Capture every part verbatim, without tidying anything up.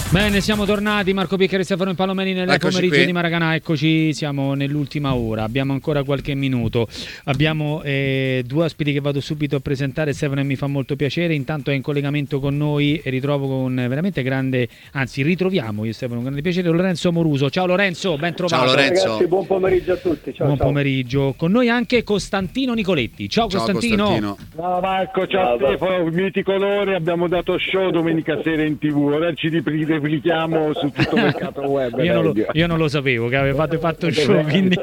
Bene, siamo tornati. Marco Piccari e Stefano Palomeni nel Eccoci pomeriggio qui. di Maracanã. Eccoci, siamo nell'ultima ora. Abbiamo ancora qualche minuto. Abbiamo eh, due ospiti che vado subito a presentare. Stefano, e mi fa molto piacere. Intanto è in collegamento con noi e ritrovo con veramente grande, anzi ritroviamo io e Stefano con grande piacere Lorenzo Moruso. Ciao Lorenzo, ben trovato. Ciao Lorenzo. Ragazzi, buon pomeriggio a tutti. Ciao, buon ciao. pomeriggio. Con noi anche Costantino Nicoletti. Ciao, Ciao Costantino. Costantino. Ciao Marco, ciao Ciao, Stefano, mitico Lore, abbiamo dato show domenica sera in tv, ora ci ripli- replichiamo su tutto il mercato web. Io non, lo, meglio. io non lo sapevo che avevate fatto il show, quindi...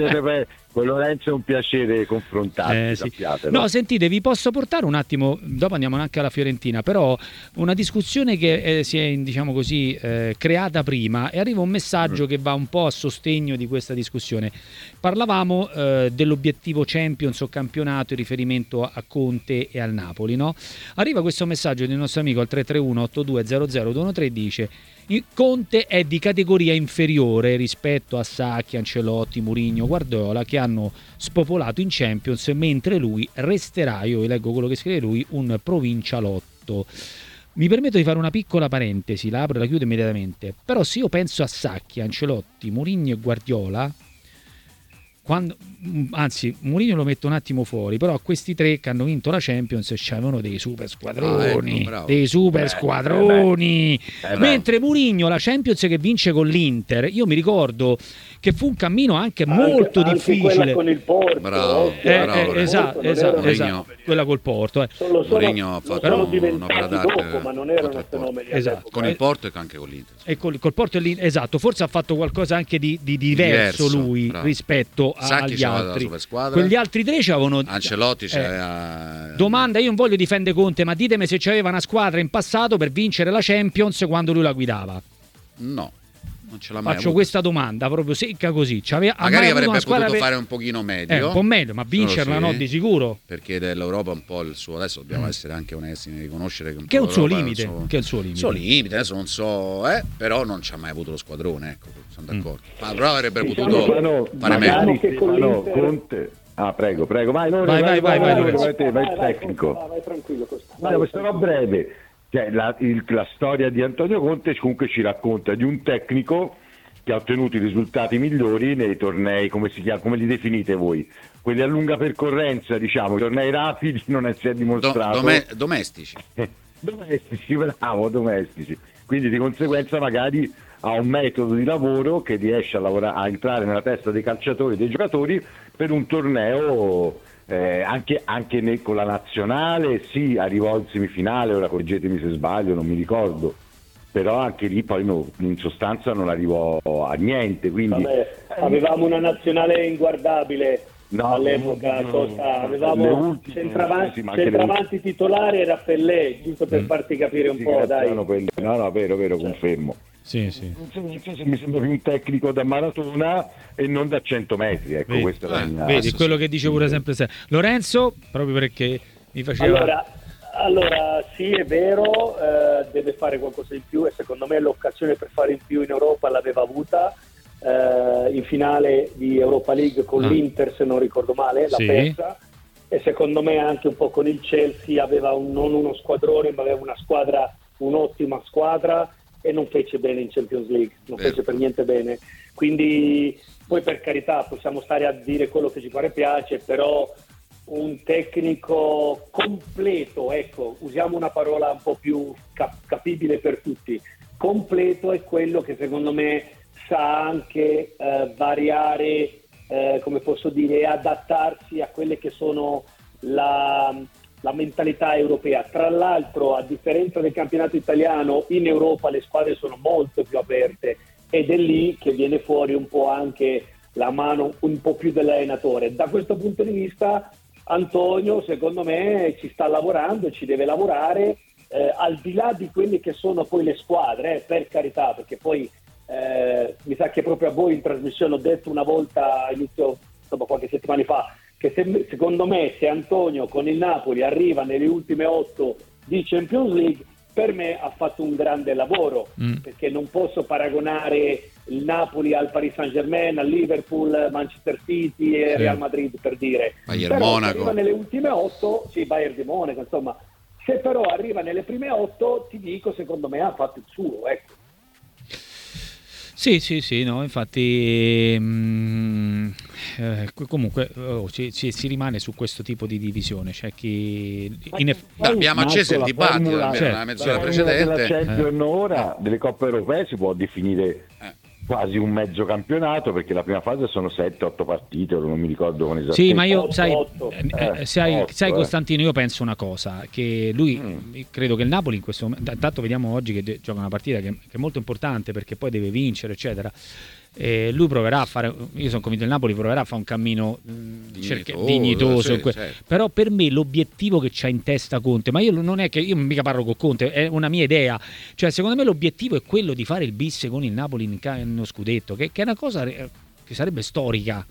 Con Lorenzo è un piacere confrontarsi, Eh, sì. sappiatelo. No, sentite, vi posso portare un attimo, dopo andiamo anche alla Fiorentina, però una discussione che eh, si è, diciamo così, eh, creata prima e arriva un messaggio mm. che va un po' a sostegno di questa discussione. Parlavamo eh, dell'obiettivo Champions o campionato in riferimento a Conte e al Napoli, no? Arriva questo messaggio del nostro amico al tre tre uno otto due zero zero due uno tre, dice: Conte è di categoria inferiore rispetto a Sacchi, Ancelotti, Mourinho, Guardiola, che hanno spopolato in Champions, mentre lui resterà, io vi leggo quello che scrive lui, un provincialotto. Mi permetto di fare una piccola parentesi, la apro e la chiudo immediatamente. Però se io penso a Sacchi, Ancelotti, Mourinho e Guardiola, quando, anzi Mourinho lo metto un attimo fuori, però questi tre che hanno vinto la Champions c'avevano dei super squadroni, ah, ecco, dei super beh, squadroni, eh beh. mentre Mourinho la Champions che vince con l'Inter, io mi ricordo che fu un cammino anche, Anche- molto anche difficile. quella con il Porto. Bravo, occhio, Eh, bravo, eh, Lorenzo. esatto, Porto non esatto, erano- esatto, quella col Porto. Eh. Sono, sono, Mourinho ha fatto sono un'opera diventati d'arte dopo, ma non erano contro il Porto. fenomeni Esatto. all'epoca. Con il Porto e anche con l'Inter. E col, col Porto e l'Inter, esatto, forse ha fatto qualcosa anche di, di diverso, Diverso, lui bravo. rispetto a- Sacchi agli c'aveva la altri. supersquadra. Quegli altri tre c'avevano. Ancelotti Eh, c'era... Domanda, io non voglio difendere Conte, ma ditemi se c'aveva una squadra in passato per vincere la Champions quando lui la guidava. No, non ce l'ha mai Faccio avuto. questa domanda proprio secca così. C'aveva, ha mai Magari avuto avrebbe una squadra potuto per- fare un pochino meglio. Eh, un po' meglio, ma vincerla Solo no, sì, di sicuro. perché dell'Europa un po' il suo... Adesso dobbiamo essere anche onesti nel riconoscere che un Che è po' un suo l'Europa limite, il che è un suo limite. suo limite, adesso non so, eh, però non ci ha mai avuto lo squadrone, ecco, sono d'accordo. Ma però avrebbe Diciamo potuto Stefano, fare magari meglio. che con Stefano, l'Inter- Conte. Ah, prego, prego, vai, Lore, Vai, vai, vai, vai, Lore, Lorenzo. vai te, vai il vai, tecnico. vai, vai tranquillo. Costa. Guarda, questo sarà breve. Cioè, la, il- la storia di Antonio Conte comunque ci racconta di un tecnico che ha ottenuto i risultati migliori nei tornei, come si chiama, come li definite voi? Quelli a lunga percorrenza, diciamo, i tornei rapidi non è, si è Do- dimostrato. dome- domestici. Domestici, bravo, domestici. Quindi di conseguenza magari ha un metodo di lavoro che riesce a, lavorare, a entrare nella testa dei calciatori, dei giocatori per un torneo eh, anche, anche ne- con la nazionale, sì, arrivò in semifinale, ora correggetemi se sbaglio, non mi ricordo, però anche lì poi no, in sostanza non arrivò a niente, quindi Vabbè, avevamo una nazionale inguardabile No, all'epoca, no, Costa. le avevamo ultime, centravanti, sì, ma anche le centravanti titolare era Pellè, giusto Mm. per farti capire un sì, po', che dai. erano quelli- no, no, vero, vero, confermo. Sì, sì. Mi sembra più un tecnico da maratona e non da cento metri, ecco, Vedi, questa è la eh, mia... Vedi, sì, quello sì. che dice pure sempre se. Lorenzo, proprio perché mi faceva... Allora, allora, sì, è vero, eh, deve fare qualcosa di più e secondo me l'occasione per fare in più in Europa l'aveva avuta eh, in finale di Europa League con Ah. l'Inter, se non ricordo male, l'ha Sì. persa, e secondo me anche un po' con il Chelsea aveva un, non uno squadrone ma aveva una squadra, un'ottima squadra, e non fece bene in Champions League, non Vero. fece per niente bene. Quindi poi, per carità, possiamo stare a dire quello che ci pare piace, però un tecnico completo, ecco, usiamo una parola un po' più cap- capibile per tutti, completo è quello che secondo me sa anche eh, variare, eh, come posso dire, adattarsi a quelle che sono la, la mentalità europea. Tra l'altro, a differenza del campionato italiano, in Europa le squadre sono molto più aperte ed è lì che viene fuori un po' anche la mano un po' più dell'allenatore. Da questo punto di vista Antonio, secondo me, ci sta lavorando, ci deve lavorare, eh, al di là di quelle che sono poi le squadre, eh, per carità, perché poi eh, mi sa che proprio a voi in trasmissione ho detto una volta, inizio, insomma, qualche settimana fa, che se, secondo me se Antonio con il Napoli arriva nelle ultime otto di Champions League, per me ha fatto un grande lavoro, Mm. perché non posso paragonare il Napoli al Paris Saint-Germain, al Liverpool, Manchester City e Sì. Real Madrid, per dire. Bayern Però se Monaco. arriva nelle ultime otto, sì, Bayern di Monaco, insomma, se però arriva nelle prime otto, ti dico, secondo me ha fatto il suo, ecco. Sì, sì, sì, no, infatti mh, eh, comunque oh, ci, ci, si rimane su questo tipo di divisione. C'è chi in eff- Beh, abbiamo acceso il dibattito formula, almeno certo, la mezz'ora certo. precedente. La Champions Eh. ora delle coppe europee si può definire Eh. quasi un mezzo campionato, perché la prima fase sono sette otto partite, non mi ricordo con esattezza. Sì, ma io Otto, sai, otto. eh, Eh, sai, otto, sai eh. Costantino, io penso una cosa, che lui, Mm. credo che il Napoli in questo momento, intanto vediamo oggi che de- gioca una partita che, che è molto importante perché poi deve vincere, eccetera. E lui proverà a fare, io sono convinto il Napoli proverà a fare un cammino mh, Dignitoso, cerca- dignitoso, sì, in que- certo. però per me l'obiettivo che c'ha in testa Conte, ma io non è che io mica parlo con Conte, è una mia idea, cioè secondo me l'obiettivo è quello di fare il bis con il Napoli in ca- nello scudetto, che, che è una cosa re- che sarebbe storica.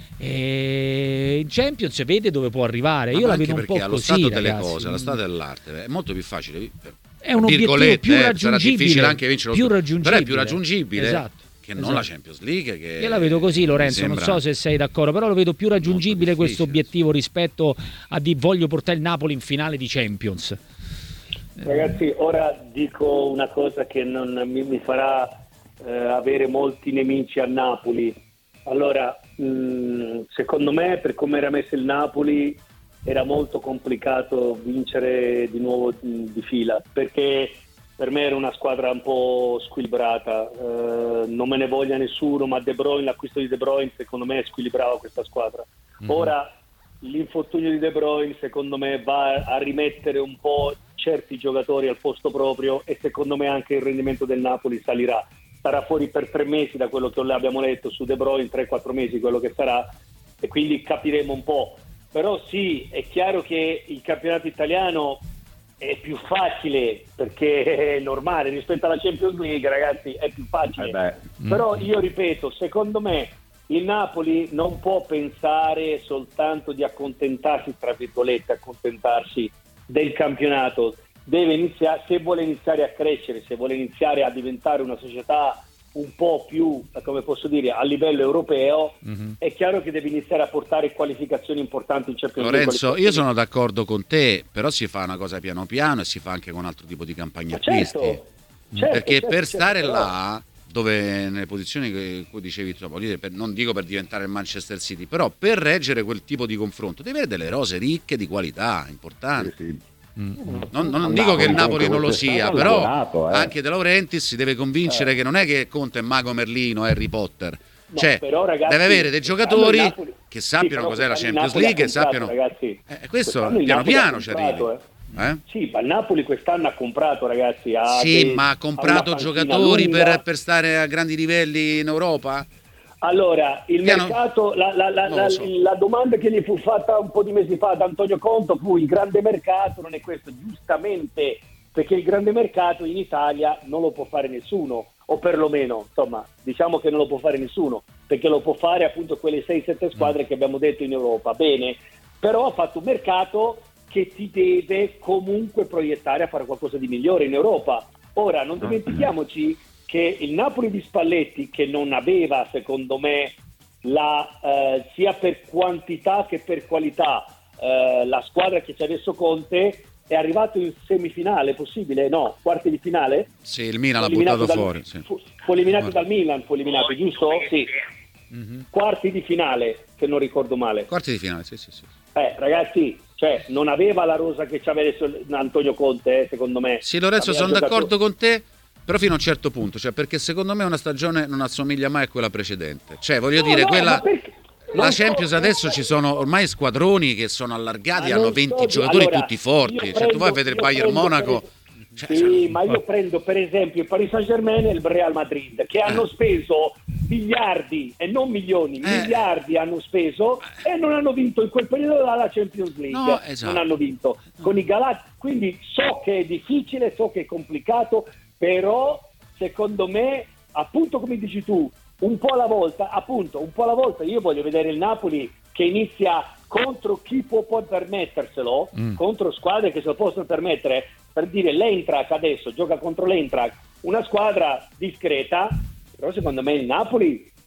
E in Champions vede dove può arrivare. Ma Io la anche vedo un perché po' allo così, stato delle ragazzi. cose, allo stato dell'arte è molto più facile. È un obiettivo virgolette, più eh, sarà raggiungibile, difficile anche vincere lo più scudetto, raggiungibile. però è più raggiungibile Esatto. che non Esatto. la Champions League. Che Io la vedo così, Lorenzo, mi non sembra- so se sei d'accordo, però lo vedo più raggiungibile Molto questo difficile, obiettivo rispetto a di voglio portare il Napoli in finale di Champions. Ragazzi, ora dico una cosa che non mi, mi farà eh, avere molti nemici a Napoli. Allora, mh, secondo me, per come era messo il Napoli, era molto complicato vincere di nuovo mh, di fila, perché per me era una squadra un po' squilibrata. Eh, non me ne voglia nessuno, ma De Bruyne, l'acquisto di De Bruyne, secondo me squilibrava questa squadra. Mhm. Ora, l'infortunio di De Bruyne, secondo me, va a rimettere un po' certi giocatori al posto proprio, e secondo me anche il rendimento del Napoli salirà. Sarà fuori per tre mesi, da quello che abbiamo letto su De Bruyne, tre quattro mesi quello che sarà, e quindi capiremo un po'. Però sì, è chiaro che il campionato italiano è più facile, perché è normale rispetto alla Champions League, ragazzi, è più facile. Eh beh. Però io ripeto, secondo me il Napoli non può pensare soltanto di accontentarsi, tra virgolette, accontentarsi del campionato. Deve iniziare, se vuole iniziare a crescere, se vuole iniziare a diventare una società un po' più, come posso dire, a livello europeo, Mhm. è chiaro che deve iniziare a portare qualificazioni importanti in Champions League. Lorenzo, io sono d'accordo con te, però si fa una cosa piano piano e si fa anche con altro tipo di campagna Ma certo, acquisti. certo, Perché certo, per certo, stare però- là, dove nelle posizioni che cui dicevi, insomma, voglio dire, per- non dico per diventare il Manchester City, però per reggere quel tipo di confronto devi avere delle rose ricche di qualità, importanti. Sì, sì. Non, non Il dico che il Napoli Napoli non lo comunque sia, quest'anno ha però lavorato, eh. anche De Laurentiis si deve convincere che non è che Conte è Mago Merlino, Harry Potter. No, Cioè, però, ragazzi, deve avere dei quest'anno giocatori il Napoli- che sì, sappiano però cos'è la quest'anno il Champions Napoli ha League e comprato, sappiano... ragazzi. Eh, questo Quest'anno il piano Napoli ha piano ci comprato, arrivi. eh. Eh? Sì, ma il Napoli quest'anno ha comprato, ragazzi. Ha Sì, dei- ma ha ha comprato una panchina giocatori lunga. per, per stare a grandi livelli in Europa? Allora, il Piano- mercato, la, la- la- Non lo la- so. la domanda che gli fu fatta un po' di mesi fa da Antonio Conto fu: il grande mercato non è questo, giustamente, perché il grande mercato in Italia non lo può fare nessuno, o perlomeno, insomma, diciamo che non lo può fare nessuno, perché lo può fare appunto quelle sei sette squadre che abbiamo detto in Europa. Bene, però ha fatto un mercato che ti deve comunque proiettare a fare qualcosa di migliore in Europa. Ora, non dimentichiamoci che il Napoli di Spalletti, che non aveva, secondo me, la, eh, sia per quantità che per qualità, eh, la squadra che c'è adesso Conte, è arrivato in semifinale, possibile? No, quarti di finale? Sì, il Milan l'ha Fu eliminato buttato dal- fuori. Sì. Fu, fu eliminato Guarda. dal Milan, fu eliminato, giusto? Sì. Mhm. Quarti di finale, se non ricordo male. Quarti di finale, sì, sì, sì. Eh, ragazzi, cioè, non aveva la rosa che c'aveva adesso Antonio Conte, eh, secondo me. Sì, Lorenzo, Aveva sono giocato- d'accordo con te, però fino a un certo punto, cioè perché secondo me una stagione non assomiglia mai a quella precedente. Cioè, voglio No, dire, no, quella ma perché- la non Champions so- adesso ci sono ormai squadroni che sono allargati, Ma hanno non venti so- giocatori allora, tutti forti. io Cioè, prendo- tu vai a vedere il io Bayern prendo Monaco. per- Cioè, Sì, ma io prendo per esempio il Paris Saint-Germain e il Real Madrid, che hanno speso miliardi e non milioni, Eh. miliardi hanno speso e non hanno vinto in quel periodo la Champions League. No, esatto. Non hanno vinto con i Galati. Quindi so che è difficile, so che è complicato, però secondo me, appunto come dici tu, un po' alla volta, appunto, un po' alla volta io voglio vedere il Napoli che inizia contro chi può, può permetterselo, Mm. contro squadre che se lo possono permettere. Per dire, l'Eintracht adesso gioca contro l'Eintracht, una squadra discreta, però secondo me il Napoli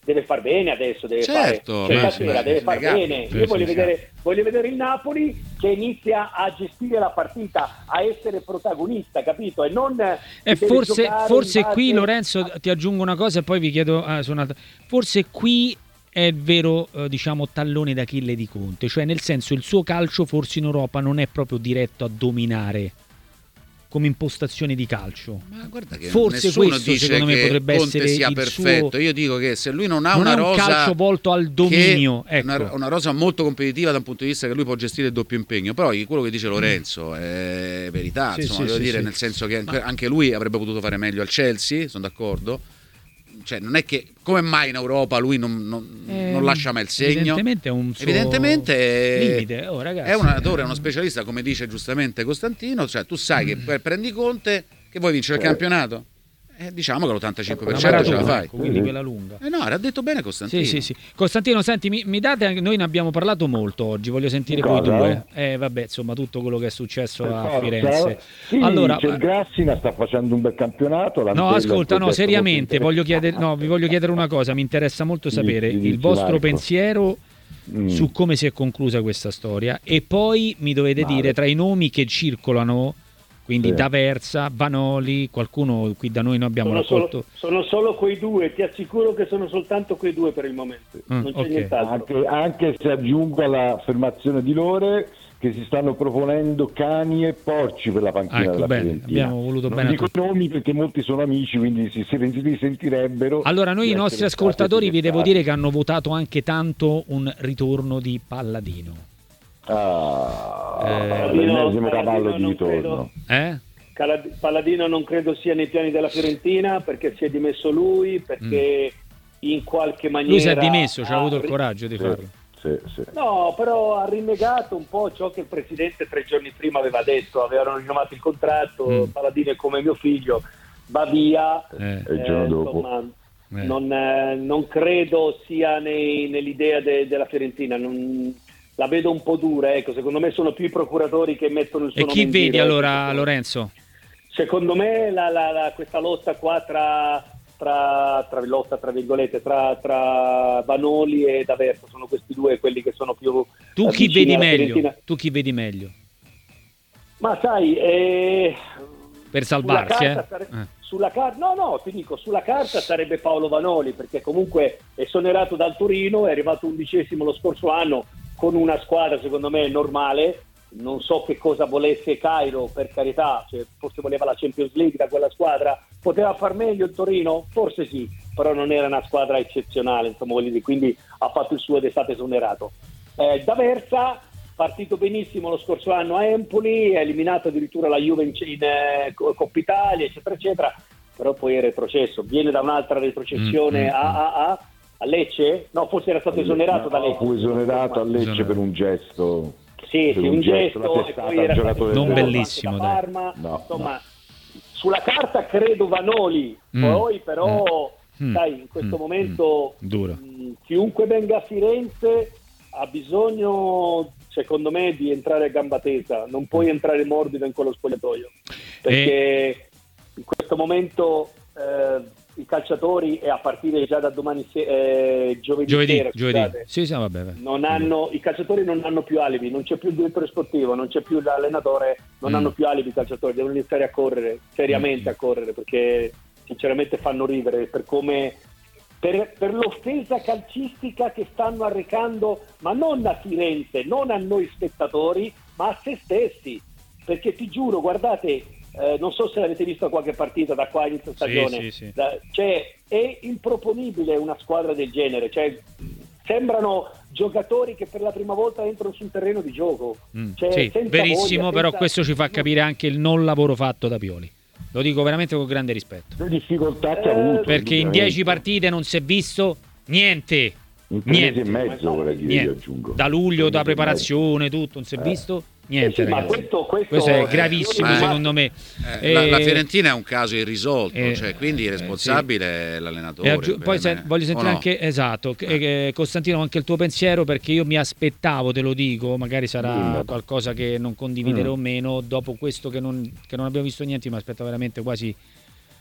deve far bene adesso, deve certo, fare, cioè, ma- stasera ma- deve far innegabile. bene. Sì, Io sì, voglio sì. vedere, voglio vedere il Napoli che inizia a gestire la partita, a essere protagonista, capito? E non E deve forse, giocare forse in base qui, Lorenzo, a- ti aggiungo una cosa e poi vi chiedo ah, su una- forse qui è il vero eh, diciamo tallone d'Achille di Conte, cioè nel senso il suo calcio forse in Europa non è proprio diretto a dominare come impostazione di calcio. Ma guarda che Forse nessuno questo, dice secondo me, che potrebbe Conte essere sia il perfetto. suo- Io dico che se lui non ha Non una è un rosa calcio volto al dominio, che- ecco. una, una rosa molto competitiva da un punto di vista che lui può gestire il doppio impegno, però quello che dice Lorenzo è verità, Sì, insomma, sì, voglio sì, dire, sì. nel senso che anche, anche lui avrebbe potuto fare meglio al Chelsea, sono d'accordo. Cioè, non è che come mai in Europa lui non, non- Eh, non lascia mai il segno? Evidentemente è un suo Evidentemente è- limite. Oh, ragazzi, è un allenatore, è eh, uno specialista, come dice giustamente Costantino, cioè tu sai che per- prendi Conte che vuoi vincere il Certo. campionato. Eh, diciamo che l'ottantacinque per una cento ce la maratona, fai. ecco, quindi quella lunga. Eh no, era detto bene Costantino. Sì, sì, sì. Costantino, senti, mi, mi date anche, noi ne abbiamo parlato molto oggi, voglio sentire Di voi cosa? due. Eh, vabbè, insomma, tutto quello che è successo a Forza. Firenze. Sì, Allora, c'è il Grassina, sta facendo un bel campionato. no, Landello è un ascolta, no, progetto seriamente, molto voglio chiedere, no, vi voglio chiedere una cosa, mi interessa molto Sì, sapere sì, il dici, vostro Marco. pensiero Mm. su come si è conclusa questa storia e poi mi dovete Male. dire tra i nomi che circolano, quindi Sì. D'Aversa, Vanoli, qualcuno qui da noi noi abbiamo sono, raccolto. solo, sono solo quei due, ti assicuro che sono soltanto quei due per il momento, Mm, non c'è ok. nient'altro. Anche, anche se aggiungo all'affermazione di Lore che si stanno proponendo cani e porci per la panchina Ah, ecco, della bene, Fiorentina. abbiamo voluto Non bene a dico i nomi perché molti sono amici, quindi si, si, si sentirebbero. Allora, noi di i nostri essere ascoltatori vi stati devo dire che hanno votato anche tanto un ritorno di Palladino. Ah, Eh, l'ennesimo Palladino cavallo di non ritorno. Eh? Calad- Palladino non credo sia nei piani della Fiorentina perché si è dimesso lui, perché in qualche maniera Lui si è dimesso, ci ha avuto il ri- coraggio di Sì, farlo. sì, sì. No, però ha rinnegato un po' ciò che il presidente tre giorni prima aveva detto, avevano rinnovato il contratto, Mm. Palladino è come mio figlio, va via. Eh, E il giorno Eh, dopo. insomma, eh. non, eh, non credo sia nei- nell'idea de- della Fiorentina, non- la vedo un po' dura, ecco. Secondo me sono più i procuratori che mettono il suo E nome chi in vedi giro, allora, ecco. Lorenzo? Secondo me la- la- la- questa lotta qua tra, tra, tra lotta tra virgolette tra, tra Vanoli e D'Aversa sono questi due quelli che sono più Tu eh, chi vicini vedi alla meglio? Fiorentina. Tu chi vedi meglio? Ma sai, eh, Per salvarsi, sulla eh? carta sare- Eh. sulla car- no, no, ti dico, sulla carta sarebbe Paolo Vanoli, perché comunque è esonerato dal Torino, è arrivato undicesimo lo scorso anno con una squadra secondo me normale. Non so che cosa volesse Cairo, per carità, cioè, forse voleva la Champions League da quella squadra, poteva far meglio il Torino? Forse sì, però non era una squadra eccezionale, insomma, voglio dire, quindi ha fatto il suo ed è stato esonerato. Eh, D'Aversa, partito benissimo lo scorso anno a Empoli, ha eliminato addirittura la Juve in, in eh, Coppa Italia, eccetera, eccetera, però poi è retrocesso, viene da un'altra retrocessione Mm, mm, a, a, a, a Lecce? No, forse era stato esonerato da No, Lecce. fu esonerato a Lecce Esonerato. per un gesto. Sì, per sì, un gesto, una e testata poi era al stato giocatore Non del esonerato bellissimo, anche da dai. Parma. No, Insomma, sulla carta credo Vanoli, Mm. poi però Mm. sai, in questo Mm. momento Mm. Duro. mh, chiunque venga a Firenze ha bisogno, secondo me, di entrare a gamba tesa, non puoi entrare morbido in quello spogliatoio, perché in questo momento eh, i calciatori, e a partire già da domani se- eh, giovedì, Giovedì, sera, giovedì. scusate, Sì, sì, vabbè. vabbè. non hanno, i calciatori non hanno più alibi, non c'è più il direttore sportivo, non c'è più l'allenatore, non Mm. hanno più alibi i calciatori, devono iniziare a correre, seriamente Mm. a correre, perché sinceramente fanno ridere per come per, per l'offesa calcistica che stanno arrecando, ma non a Firenze, non a noi spettatori, ma a se stessi, perché ti giuro, guardate, eh, non so se l'avete visto qualche partita da qua a inizio stagione, sì, sì. da- cioè è improponibile una squadra del genere, cioè sembrano giocatori che per la prima volta entrano sul terreno di gioco. Mm, Cioè, sì, senza verissimo, voglia, però senza- questo ci fa capire anche il non lavoro fatto da Pioli. Lo dico veramente con grande rispetto. Le difficoltà che ha Eh, avuto. Perché in indubbiamente. dieci partite non si è visto niente. In tre mesi niente. e mezzo, vorrei dire, io Niente. aggiungo. Da luglio, da Tre mesi e preparazione, tutto, non si è Eh. visto niente, Eh sì, ma ragazzi. questo- questo- Questo è eh, gravissimo, io- secondo me. Eh, la, la Eh, Fiorentina è un caso irrisolto, eh, cioè, quindi il eh, responsabile è l'allenatore. E aggiu- poi per se- me. voglio sentire O no? anche, esatto, che- eh, Costantino, anche il tuo pensiero, perché io mi aspettavo, te lo dico, magari sarà Mm. qualcosa che non condividerò Mm. o meno, dopo questo che non, che non abbiamo visto niente, mi aspettavo veramente quasi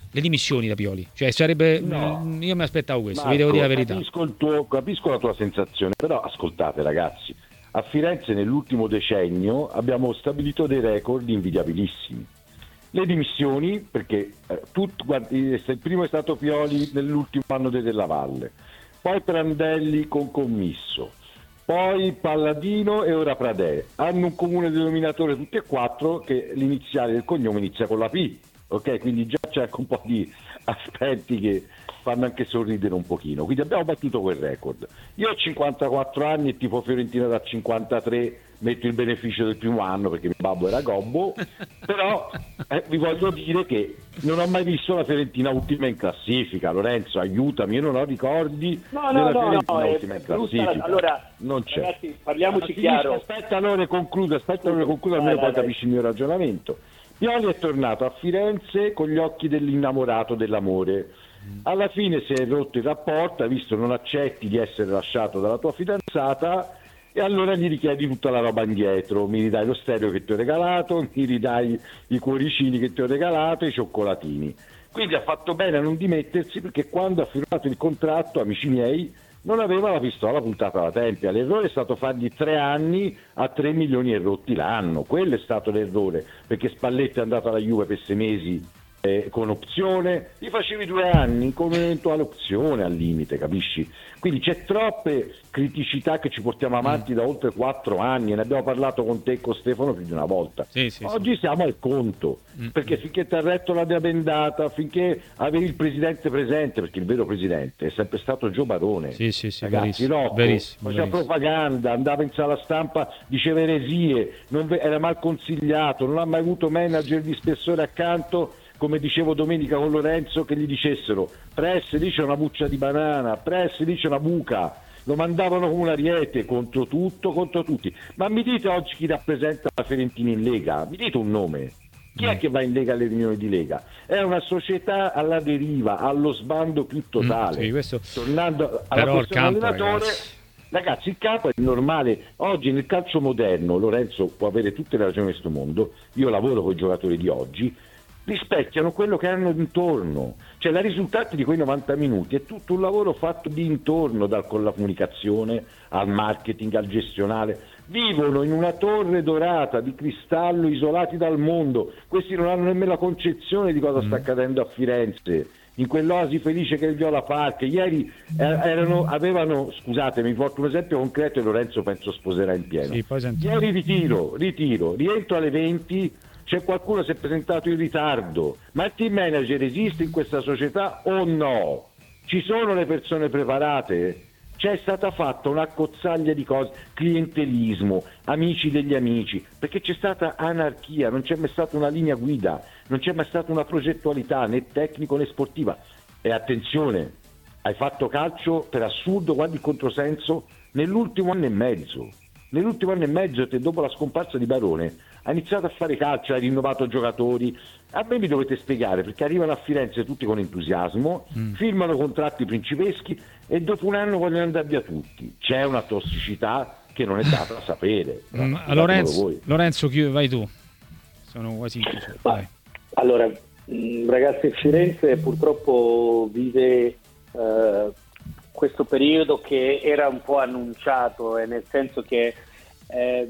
le dimissioni da Pioli, cioè sarebbe No. mh, io mi aspettavo questo, Marco, vi devo dire la verità. Capisco, il tuo- capisco la tua sensazione, però ascoltate ragazzi, a Firenze nell'ultimo decennio abbiamo stabilito dei record invidiabilissimi. Le dimissioni, perché eh, tut- guardi, se il primo è stato Pioli nell'ultimo anno de Della Valle, poi Prandelli con Commisso, poi Palladino e ora Pradè, hanno un comune denominatore tutti e quattro che l'iniziale del cognome inizia con la P, ok? Quindi già c'è anche un po' di aspetti che fanno anche sorridere un pochino, quindi abbiamo battuto quel record. Io ho cinquantaquattro anni e tipo Fiorentina da cinquantatré, metto il beneficio del primo anno perché mio babbo era gobbo, però eh, vi voglio dire che non ho mai visto la Fiorentina ultima in classifica. Lorenzo, aiutami, io non ho ricordi No, della no, no, Fiorentina no, è ultima in brutta la- classifica. allora, non c'è. ragazzi, parliamoci Ma chiaro. finisci, Aspetta allora concludo, aspetta allora concludo, almeno Vai, poi vai, capisci il mio ragionamento. Pioli è tornato a Firenze con gli occhi dell'innamorato dell'amore. Alla fine si è rotto il rapporto, hai visto, non accetti di essere lasciato dalla tua fidanzata e allora gli richiedi tutta la roba indietro, mi ridai lo stereo che ti ho regalato, mi ridai i cuoricini che ti ho regalato e i cioccolatini. Quindi ha fatto bene a non dimettersi, perché quando ha firmato il contratto, amici miei, non aveva la pistola puntata alla tempia. L'errore è stato fargli tre anni a tre milioni e rotti l'anno, quello è stato l'errore, perché Spalletti è andato alla Juve per sei mesi eh, con opzione, gli facevi due anni con un'eventuale opzione al limite, capisci? Quindi c'è troppe criticità che ci portiamo avanti da oltre quattro anni, e ne abbiamo parlato con te e con Stefano più di una volta. Sì, sì, Oggi sì. siamo al conto, perché finché ti ha retto la mia bendata, finché avevi il presidente presente, perché il vero presidente è sempre stato Gio Barone. Sì, sì, sì, Ragazzi, verissimo, Rocco verissimo, faceva verissimo. propaganda, andava in sala stampa, diceva eresie, non ve- era mal consigliato, non ha mai avuto manager di spessore accanto, come dicevo domenica con Lorenzo, che gli dicessero Press lì c'è una buccia di banana, Press lì c'è una buca. Lo mandavano come un ariete, contro tutto, contro tutti. Ma mi dite oggi chi rappresenta la Fiorentina in Lega? Mi dite un nome. Chi è che va in Lega alle riunioni di Lega? È una società alla deriva, allo sbando più totale. Mm, sì, questo- Tornando alla Però il questione campo, allenatore, ragazzi. ragazzi, il campo è normale. Oggi nel calcio moderno, Lorenzo può avere tutte le ragioni di questo mondo, io lavoro con i giocatori di oggi, rispecchiano quello che hanno intorno, cioè la risultati di quei novanta minuti è tutto un lavoro fatto di intorno, dal con la comunicazione al marketing al gestionale. Vivono in una torre dorata di cristallo, isolati dal mondo. Questi non hanno nemmeno la concezione di cosa sta accadendo a Firenze, in quell'oasi felice che è il Viola Park. Ieri eh, erano, avevano, scusatemi, vi porto un esempio concreto e Lorenzo penso sposerà in pieno. Sì, poi sentiamo. Ieri ritiro, ritiro, rientro alle venti, c'è qualcuno che si è presentato in ritardo, ma il team manager esiste in questa società o no? Ci sono le persone preparate? C'è stata fatta una cozzaglia di cose, clientelismo, amici degli amici, perché c'è stata anarchia, non c'è mai stata una linea guida, non c'è mai stata una progettualità né tecnico né sportiva. E attenzione, hai fatto calcio per assurdo, guardi il controsenso, nell'ultimo anno e mezzo. Nell'ultimo anno e mezzo, te, dopo la scomparsa di Barone, ha iniziato a fare calcio, ha rinnovato giocatori. A me mi dovete spiegare, perché arrivano a Firenze tutti con entusiasmo, mm. firmano contratti principeschi e dopo un anno vogliono andare via tutti. C'è una tossicità che non è data da sapere. Mm, Lorenzo, Lorenzo, chi, vai tu. Sono quasi vai. Allora, mh, ragazzi, Firenze purtroppo vive eh, questo periodo che era un po' annunciato, eh, nel senso che eh,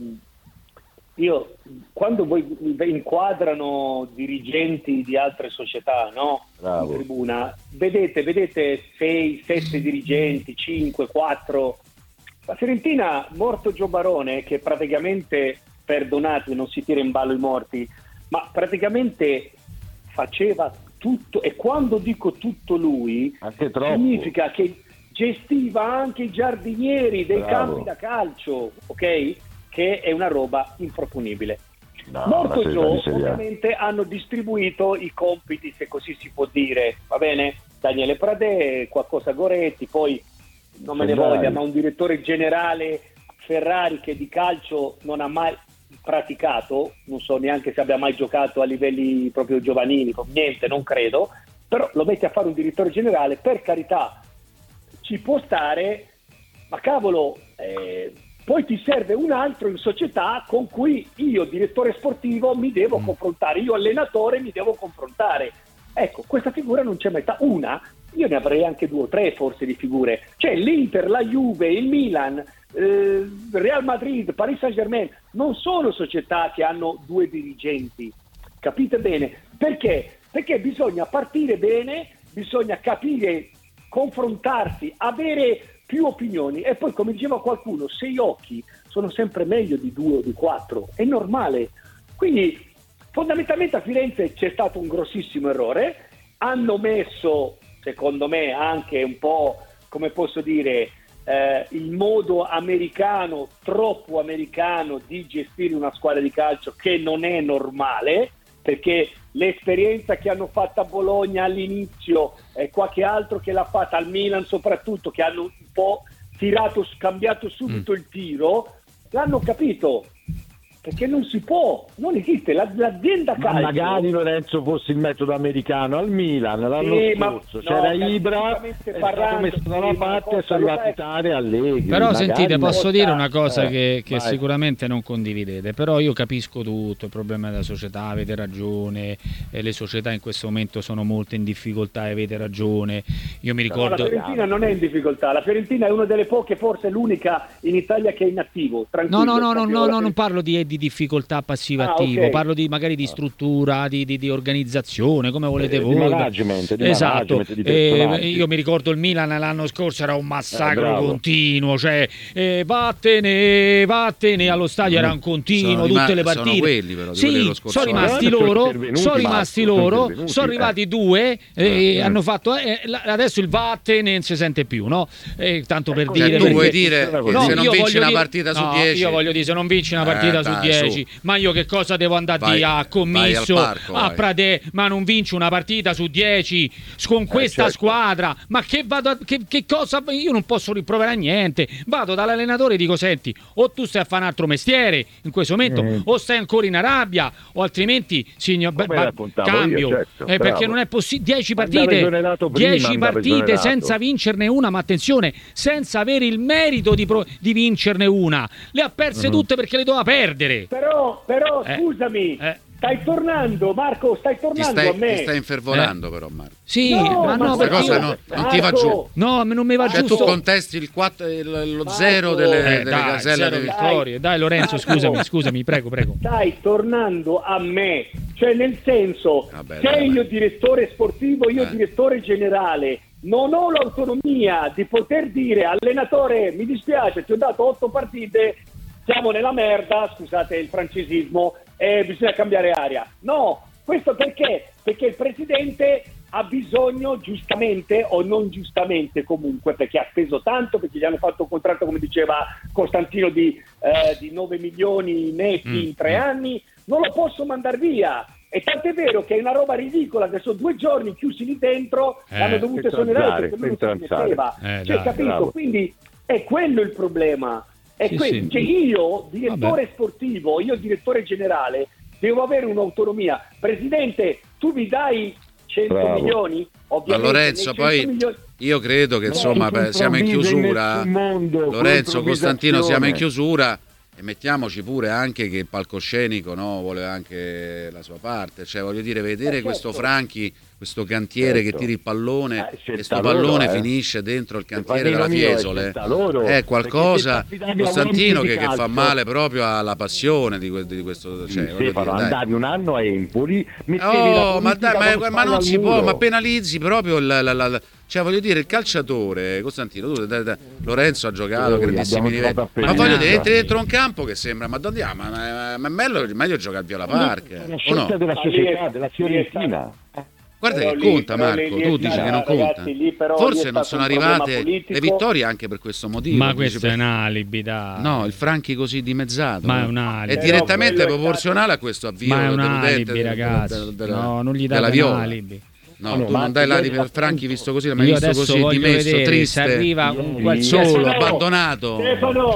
io quando voi inquadrano dirigenti di altre società, no? Bravo. In tribuna, vedete, vedete sei, sette dirigenti, cinque, quattro. La Fiorentina, morto Gio Barone, che praticamente, perdonate, non si tira in ballo i morti, ma praticamente faceva tutto, e quando dico tutto lui, anche troppo, significa che gestiva anche i giardinieri dei Bravo. campi da calcio, ok? Che è una roba improponibile. No, Morto una Gio, serie- ovviamente hanno distribuito i compiti, se così si può dire, va bene? Daniele Pradè, qualcosa Goretti, poi non me ne Ferrari. voglia, ma un direttore generale Ferrari che di calcio non ha mai praticato, non so neanche se abbia mai giocato a livelli proprio giovanili, niente, non credo, però lo metti a fare un direttore generale, per carità, ci può stare, ma cavolo, eh, poi ti serve un altro in società con cui io, direttore sportivo, mi devo Mm. confrontare, io allenatore mi devo confrontare. Ecco, questa figura non c'è mai stata. Una, io ne avrei anche due o tre forse di figure. C'è l'Inter, la Juve, il Milan, eh, Real Madrid, Paris Saint-Germain, non sono società che hanno due dirigenti. Capite bene? Perché? Perché bisogna partire bene, bisogna capire, confrontarsi, avere più opinioni e poi, come diceva qualcuno, sei occhi sono sempre meglio di due o di quattro, è normale. Quindi fondamentalmente a Firenze c'è stato un grossissimo errore, hanno messo secondo me anche un po', come posso dire, eh, il modo americano, troppo americano di gestire una squadra di calcio, che non è normale, perché l'esperienza che hanno fatto a Bologna all'inizio e qualche altro che l'ha fatta al Milan soprattutto, che hanno un po' tirato, scambiato subito mm. il tiro, l'hanno capito, perché non si può, non esiste la, l'azienda calcio. Ma magari Lorenzo fosse il metodo americano al Milan l'anno sì, scorso, ma, c'era no, Ibra, è stato messo da una parte e sono arrivati Tare Allegri. Però magari sentite, posso dire una cosa eh, che, che vai. sicuramente non condividete, però io capisco tutto, il problema della società, avete ragione, eh, le società in questo momento sono molto in difficoltà, avete ragione. Io mi ricordo... No, la Fiorentina non è in difficoltà, la Fiorentina è una delle poche, forse l'unica in Italia che è in attivo. No, no, no, no, no, no, non parlo di, di difficoltà passivo-attivo, ah, okay. parlo di magari di struttura, di, di, di organizzazione, come volete eh, voi. Di management, di esatto. management, di eh, io mi ricordo il Milan l'anno scorso era un massacro eh, continuo, cioè eh, vattene, vattene allo stadio, mm. era un continuo, sono tutte rima- le partite. Sono quelli, però, sì, sono rimasti loro, sono rimasti loro, sono, sono arrivati eh. due, eh, mm. hanno fatto eh, adesso il vattene non si sente più, no? Eh, tanto per cioè, dire. tu perché... vuoi dire che no, se non vinci una dire... partita su no, dieci, io voglio dire se non vinci una partita eh, su dai, dieci, su. ma io che cosa devo andare vai, a commisso parco, a vai. Pradè, ma non vinci una partita su dieci con questa eh, certo. squadra, ma che vado a, che, che cosa, io non posso riproverare niente, vado dall'allenatore e dico senti, o tu stai a fare un altro mestiere in questo momento mm. o stai ancora in Arabia o altrimenti signor ba- ba- cambio io, certo, eh, perché non è possibile dieci partite dieci partite senza vincerne una, ma attenzione, senza avere il merito di, pro- di vincerne una, le ha perse mm. tutte perché le doveva perdere. Però, però eh, scusami, eh. stai tornando, Marco, stai tornando ti stai, a me. Ti stai infervorando eh. però, Marco. Sì, no, ma no, questa cosa io... non, non ti va giù. No, non mi va cioè, giusto. tu contesti il quattro, il, lo zero delle, eh, delle dai, caselle zero delle... vittorie. Dai Lorenzo, scusami, scusami, prego, prego. Stai tornando a me, cioè nel senso Vabbè, che dai, io dai. direttore sportivo, io eh. direttore generale, non ho l'autonomia di poter dire allenatore, mi dispiace, ti ho dato otto partite, siamo nella merda, scusate il francesismo, e bisogna cambiare aria. No, questo perché? Perché il presidente ha bisogno, giustamente o non giustamente comunque, perché ha speso tanto, perché gli hanno fatto un contratto, come diceva Costantino, di, eh, di nove milioni netti mm. in tre anni, non lo posso mandare via. E tant'è vero che è una roba ridicola che sono due giorni chiusi lì dentro, eh, l'hanno dovuto esonerare perché lui non si metteva. Eh, cioè, dai, capito? bravo. Quindi è quello il problema. È sì, questo. sì. Cioè, io, direttore Vabbè. sportivo, io direttore generale, devo avere un'autonomia. Presidente, tu mi dai cento Bravo. milioni? Ma Lorenzo, poi milioni... io credo che No, insomma beh, siamo in chiusura. In mondo, Lorenzo, Costantino, siamo in chiusura. E mettiamoci pure anche che il palcoscenico, no, vuole anche la sua parte, cioè voglio dire, vedere eh, questo certo. Franchi, questo cantiere Certo. che tiri il pallone Eh, e questo loro, pallone eh. finisce dentro il cantiere Panino della mio, Fiesole, è loro, è qualcosa, perché se ti davi a Costantino, uomini che, di che fa calcio- male proprio alla passione di, que- di questo, cioè, Sì, voglio Stefano, dire, dai. andavi un anno a Empoli, mettevi Oh, la ma, politica dai, con ma, ma spalla non al si può, muro. ma penalizzi proprio la, la, la, la- cioè voglio dire il calciatore, Costantino, tu, dai, dai, Lorenzo ha giocato Noi grandissimi abbiamo livelli, giocato a ma voglio Perugia. dire, entri dentro un campo che sembra, ma dove andiamo? Ma, ma è meglio, meglio giocare al Viola Park, È una o scelta no? della Ma lì società, è- della lì è Fiorentina. Guarda Però che lì- conta, però Marco, lì- lì tu è dici stato- che non ragazzi, conta. lì però lì Forse è non stato sono un problema arrivate politico. le vittorie anche per questo motivo. Ma dici, questo per- è un alibi, dai. No, il Franchi così dimezzato. Ma è no? un alibi. È Però direttamente quello è proporzionale a questo avvio Ma è un deludente alibi, del- ragazzi. del- della- No, non gli della date un Viola. alibi. No, No, tu ma non dai l'alibi ieri per Franchi appunto- visto così, l'hai mai Io visto adesso così voglio dimesso, vedere triste, se arriva un Ieri- qualsiasi solo, Stefano, abbandonato. Stefano,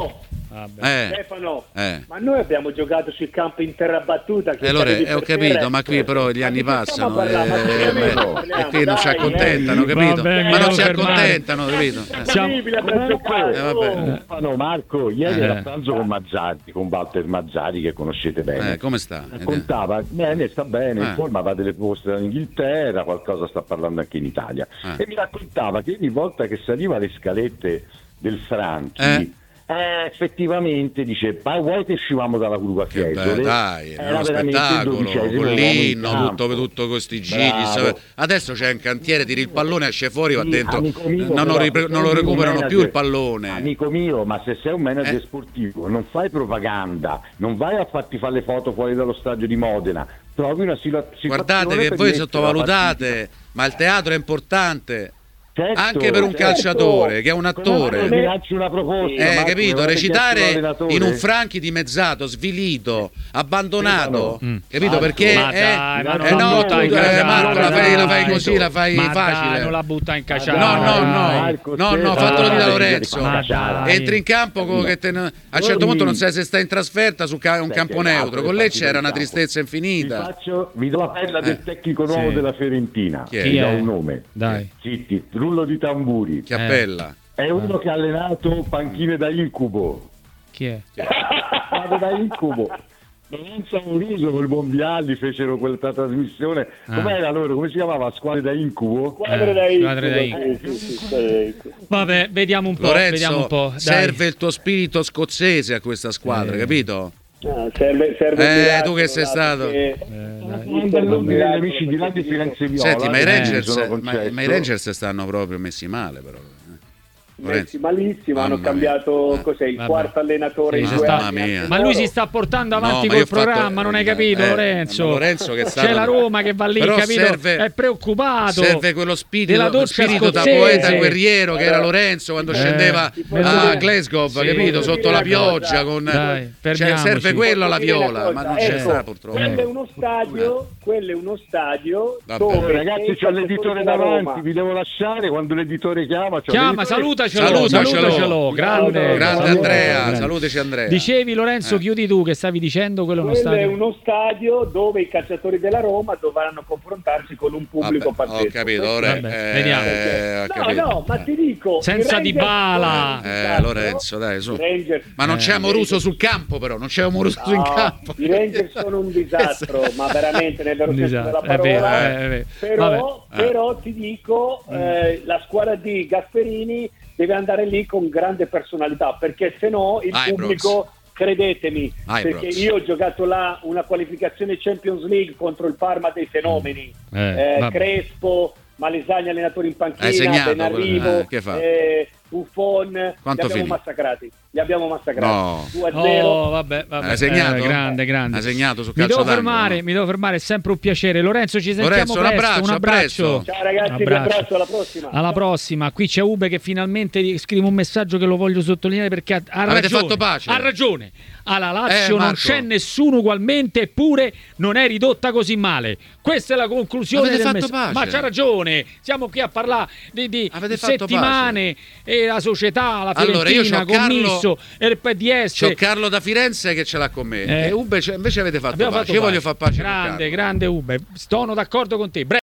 Vabbè. Eh, Stefano, eh. ma noi abbiamo giocato sui campi in terra battuta. Che E allora, stavi eh, ho per capito, terra. ma qui però gli Ma anni di che stiamo passano, a parlare? Ma eh, seriamente, eh, parliamo, e qui non ci dai, accontentano, eh. capito? Vabbè, Ma non devo si fermare. accontentano, capito? Eh. Siamo- Incredibile per giocare. Eh, vabbè. Oh. Stefano, Marco, ieri Eh. era a pranzo con Mazzarri, con Walter Mazzarri che conoscete bene. Eh, come sta? Raccontava, bene, sta bene, Eh. informava delle poste dall'Inghilterra, qualcosa sta parlando anche in Italia. Eh. E mi raccontava che ogni volta che saliva le scalette del Franchi, Eh. eh, effettivamente dice, ma vuoi che uscivamo dalla curva Che bello, Fiesole? dai, è Era uno veramente il spettacolo, dodicesimo con uomo in l'inno, campo. tutto, tutto con sti giri. Bravo. Adesso c'è un cantiere, tiri il pallone, esce fuori, va Sì, dentro, amico mio, non, però, lo ripre- non lo sei un recuperano manager- più il pallone. Amico mio, ma se sei un manager Eh. sportivo, non fai propaganda, non vai a farti fare le foto fuori dallo stadio di Modena, trovi una situa- situazione. Guardate che per voi mettere la sottovalutate, ma il teatro è importante. Certo, Anche per un certo. calciatore, che è un Come attore. mi lanci una proposta, Eh, Marco, capito? vuoi che Recitare chiacchiero l'allenatore? in un Franchi dimezzato, svilito, abbandonato, Stefano. capito? Marco. Perché Ma eh, dai, ma non eh, la no, butta tu, in eh, caciara, Marco, la fai, la fai dai. così, la fai Ma facile. dai, non la butta in Dai, caciara. No, no, no. Marco, No, no, Stefano, fatelo dire a dai, Lorenzo. ma dai. Entri in campo con che te- a un certo Dormi. punto non sai se stai in trasferta su ca- un Sì, campo sì, neutro. altre Con Lecce partite era di una campo. tristezza Vi, infinita. faccio, vi do la perla del Eh. tecnico nuovo Sì. della Fiorentina. Chi è? Vi Chi do è? un nome. Dai. Zitti, rullo di tamburi. Chiappella. È uno che ha allenato panchine da incubo. Chi è? Vado da incubo. Lorenzo Amoruso con il Mondiali fecero quella trasmissione. Ah. Com'era loro? Come si chiamava? Squadre da incubo? Squadre Eh, da squadre da incubo, incubo. sì, sì, sì, squadre da incubo. Vabbè, vediamo un po', vediamo un po'. Lorenzo, Dai. serve il tuo spirito scozzese a questa squadra, Eh. capito? Ah, serve, serve un Eh, miracolo, tu che sei là, stato? perché- Eh, dai. Quando all'ordine degli amici di là di Firenze Viola. Senti, ma i che mi Rangers, sono ma, concesso- ma i Rangers stanno proprio messi male, però. eh. Messi malissimo, hanno Mamma cambiato mia. cos'è, il Vabbè. quarto allenatore Sì, in si due sta- anni, Mamma mia. anche Ma lui loro. si sta portando No, avanti ma io col ho fatto- programma, non hai capito, eh, Lorenzo? ma Lorenzo che sta- C'è la Roma che va lì, Però capito? serve- È preoccupato. Serve quello spirito, Della lo doccia spirito da scozzese. poeta guerriero che era Eh. Lorenzo quando Eh. scendeva Ti posso a dire- Glasgow, Sì. capito? Posso Sotto dire la una pioggia. cosa? Con... Dai, cioè, fermiamoci. serve quello alla Posso dire una viola, cosa? ma non Ecco, c'è sta purtroppo. Quello è uno stadio, quello è uno stadio Vabbè. dove Oh, ragazzi, sei c'ho l'editore calciatori della davanti, Roma. vi devo lasciare quando l'editore chiama. c'ho Chiama, l'editore. salutacelo, Salutacelo. salutacelo. Grande, Grande salute. Andrea, Grande. saluteci Andrea. Dicevi Lorenzo, Eh. chiudi tu che stavi dicendo, quello è uno Quello è stadio. uno stadio dove i calciatori della Roma dovranno confrontarsi con un pubblico Vabbè, pazzesco. ho capito, ora, Vabbè, eh, vediamo. eh, ho No, capito. no, ma ti dico, Senza i Rangers Dybala. sono un Eh, disastro. Lorenzo, dai, su. I Rangers, Ma non Eh. c'è Amoruso sul campo, però, non c'è Amoruso in no, campo. i Rangers sono un disastro, ma veramente nel vero Un senso disastro, della è vero, parola. eh, è vero. Però, Vabbè. però ti dico, eh, la squadra di Gasperini deve andare lì con grande personalità, perché se no il Ibrox. pubblico, credetemi, Ibrox. perché io ho giocato là una qualificazione Champions League contro il Parma dei fenomeni, Eh, eh, vabbè. Crespo, Malesani allenatore in panchina, Hai segnato Benarrivo, quello- eh, che fa? eh, Buffon, li Quanto abbiamo finì? massacrati, li abbiamo massacrati, No. due a zero. Oh, vabbè, vabbè. Hai segnato? Eh, grande, grande. Hai segnato su Mi calcio devo d'angolo, fermare, no? mi devo fermare, è sempre un piacere. Lorenzo, ci sentiamo Lorenzo, un presto. abbraccio, un a abbraccio. presto. Ciao ragazzi, vi Abbraccio. abbraccio, alla prossima. Alla prossima. Qui c'è Ube che finalmente scrive un messaggio che lo voglio sottolineare perché ha, ha Avete ragione. fatto pace? Ha ragione. Alla Lazio Eh, non Marco. c'è nessuno ugualmente, eppure non è ridotta così male. Questa è la conclusione Avete del fatto messaggio. pace? Ma c'ha ragione. Siamo qui a parlare di, di Avete fatto settimane e la società, la Allora, io Fiorentina, c'ho Carlo- commisso, e il P D S. C'ho Carlo da Firenze che ce l'ha con me. Eh. E Ube, cioè, invece avete fatto Abbiamo pace. fatto Io pace. voglio fare pace con Grande, Carlo. grande Ube. Sono d'accordo con te.